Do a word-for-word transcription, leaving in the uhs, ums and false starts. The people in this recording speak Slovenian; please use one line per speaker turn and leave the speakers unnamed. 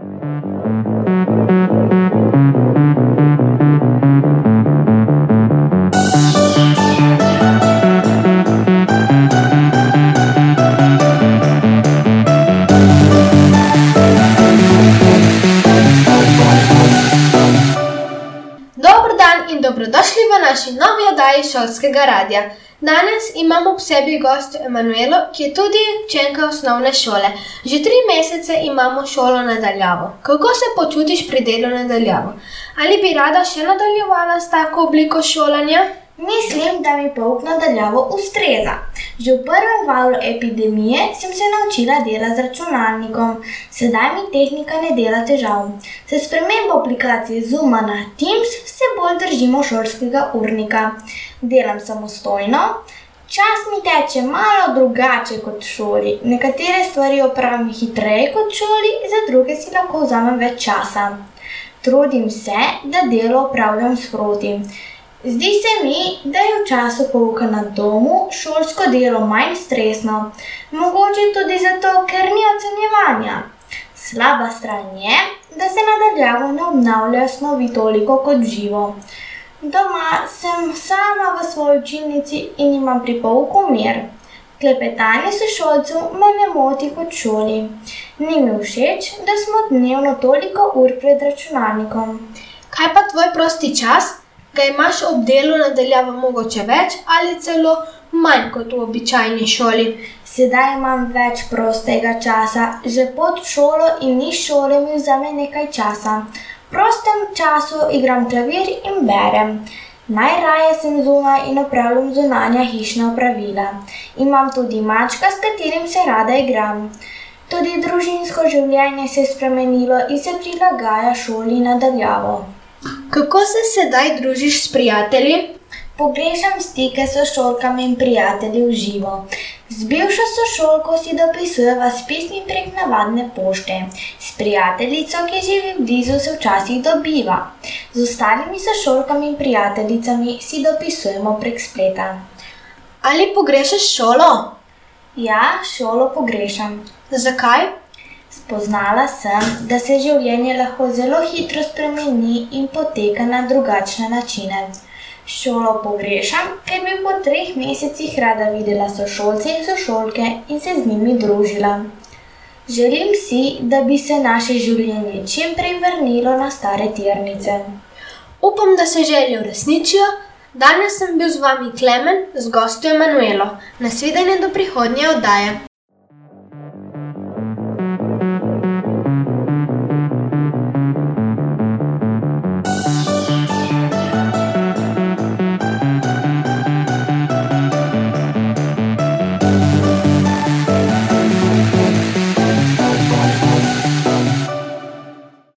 Dobrodošli v naši novi oddaji Šolskega radia. Danes imamo ob sebi gost Emanuelo, ki je tudi učenka osnovne šole. Že tri mesece imamo šolo na daljavo. Kako se počutiš pri delu na daljavo? Ali bi rada še nadaljevala s tako obliko šolanja?
Mislim, da mi pouk na daljavo ustreza. Že v prvem valu epidemije sem se naučila dela z računalnikom. Sedaj mi tehnika ne dela težav. S spremembo aplikacije Zooma na Teams se bolj držimo šolskega urnika. Delam samostojno. Čas mi teče malo drugače kot v šoli. Nekatere stvari opravim hitreje kot v šoli, za druge si lahko vzamem več časa. Trudim se, da delo opravljam sproti. Zdi se mi, da je v času pouka na domu šolsko delo manj stresno. Mogoče tudi zato, ker ni ocenjevanja. Slaba stran je, da se na daljavo ne obnavljajo snovi toliko kot v živo. Doma sem sama v svoji učilnici in imam pri pouku mir. Klepetanje sošolcev me ne moti kot v šoli. Ni mi všeč, da smo dnevno toliko ur pred računalnikom.
Kaj pa tvoj prosti čas? Ga imaš ob delu na daljavo mogoče več ali celo manj kot v običajni šoli?
Sedaj imam več prostega časa. Že pod šolo in iz šole mi vzame nekaj časa. V prostem času igram klavir in berem. Najraje sem zunaj in opravljam zunanja hišna opravila. Imam tudi mačka, s katerim se rada igram. Tudi družinsko življenje se je spremenilo in se prilagaja šoli na daljavo.
Kako se sedaj družiš s prijatelji?
Pogrešam stike s sošolkami in prijatelji v živo. Z bivšo sošolko si dopisujeva s pismi prek navadne pošte. S prijateljico, ki živi blizu, se včasih dobiva. Z ostalimi sošolkami in prijateljicami si dopisujemo prek spleta.
Ali pogrešaš šolo?
Ja, šolo pogrešam.
Zakaj?
Spoznala sem, da se življenje lahko zelo hitro spremeni in poteka na drugačne načine. Šolo pogrešam, ker bi po treh mesecih rada videla sošolce in sošolke in se z njimi družila. Želim si, da bi se naše življenje čim prej vrnilo na stare tirnice.
Upam, da se želje uresničijo. Danes sem bil z vami Klemen, z gostjo Emanuelo. Nasvidenje do prihodnje oddaje.